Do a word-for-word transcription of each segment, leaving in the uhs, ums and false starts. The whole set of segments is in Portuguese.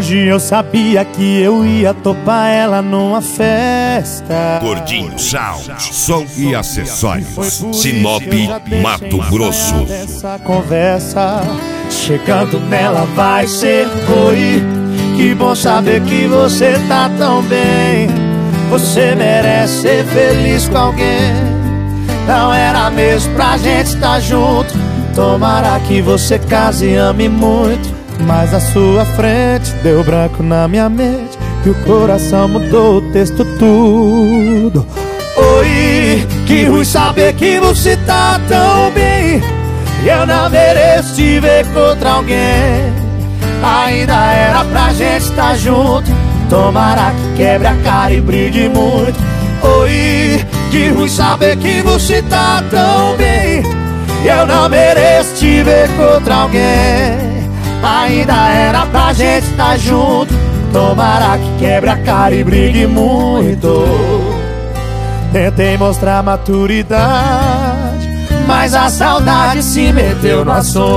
longe eu sabia que eu ia topar ela numa festa. Gordinho Sound, som e acessórios. Sinop, Mato Grosso. Essa conversa, chegando nela vai ser oi. Que bom saber que você tá tão bem. Você merece ser feliz com alguém. Não era mesmo pra gente estar junto. Tomara que você case e ame muito. Mas a sua frente deu branco na minha mente e o coração mudou o texto tudo. Oi, que ruim saber que você tá tão bem. E eu não mereço te ver contra alguém. Ainda era pra gente estar junto. Tomara que quebre a cara e brigue muito. Oi, que ruim saber que você tá tão bem. E eu não mereço te ver contra alguém. Ainda era pra gente estar junto. Tomara que quebre a cara e brigue muito. Tentei mostrar maturidade, mas a saudade se meteu no assunto.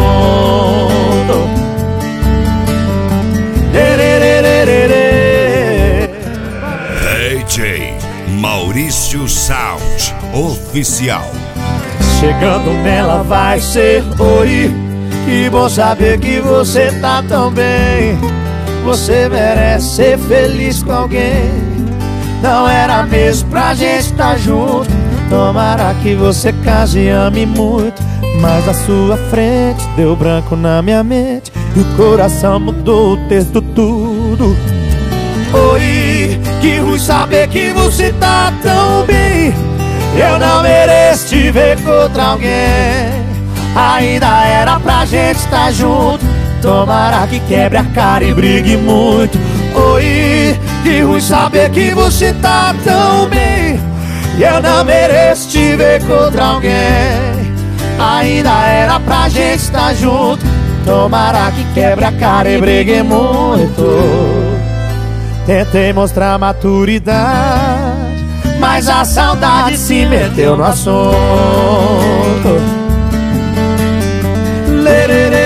D J Maurício Sound Oficial. Chegando nela vai ser oi. Que bom saber que você tá tão bem. Você merece ser feliz com alguém. Não era mesmo pra gente estar junto. Tomara que você case e ame muito. Mas a sua frente deu branco na minha mente e o coração mudou o texto tudo. Oi, que ruim saber que você tá tão bem. Eu não mereço te ver contra alguém. Ainda era pra gente estar junto. Tomara que quebre a cara e brigue muito. Oi, que ruim saber que você tá tão bem. E eu não mereço te ver contra alguém. Ainda era pra gente estar junto. Tomara que quebre a cara e brigue muito. Tentei mostrar maturidade, mas a saudade se meteu no assunto. Lê, lê, lê.